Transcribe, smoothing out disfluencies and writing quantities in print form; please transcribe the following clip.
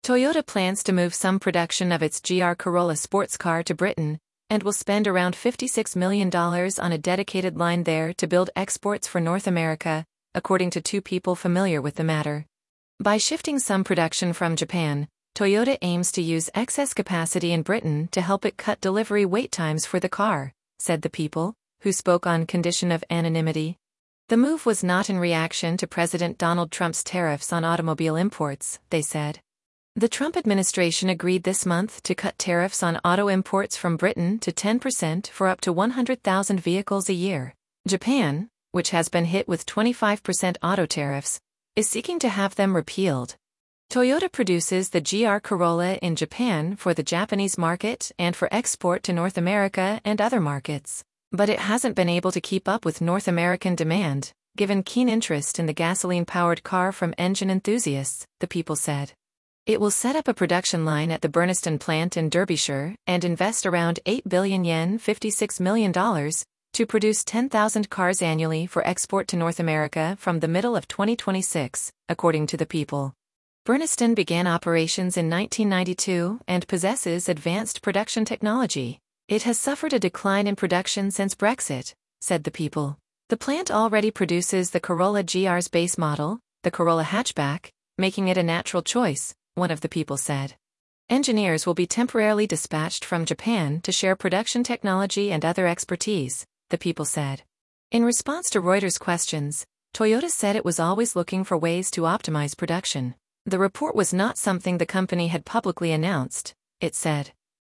Toyota plans to move some production of its GR Corolla sports car to Britain, and will spend around $56 million on a dedicated line there to build exports for North America, according to two people familiar with the matter. By shifting some production from Japan, Toyota aims to use excess capacity in Britain to help it cut delivery wait times for the car, said the people, who spoke on condition of anonymity. The move was not in reaction to President Donald Trump's tariffs on automobile imports, they said. The Trump administration agreed this month to cut tariffs on auto imports from Britain to 10% for up to 100,000 vehicles a year. Japan, which has been hit with 25% auto tariffs, is seeking to have them repealed. Toyota produces the GR Corolla in Japan for the Japanese market and for export to North America and other markets, but it hasn't been able to keep up with North American demand, given keen interest in the gasoline-powered car from engine enthusiasts, the people said. It will set up a production line at the Burnaston plant in Derbyshire and invest around 8 billion yen $56 million to produce 10,000 cars annually for export to North America from the middle of 2026, according to the people. Burnaston began operations in 1992 and possesses advanced production technology. It has suffered a decline in production since Brexit, said the people. The plant already produces the Corolla GR's base model, the Corolla hatchback, making it a natural choice, one of the people said. Engineers will be temporarily dispatched from Japan to share production technology and other expertise, the people said. In response to Reuters' questions, Toyota said it was always looking for ways to optimize production. The report was not something the company had publicly announced, it said.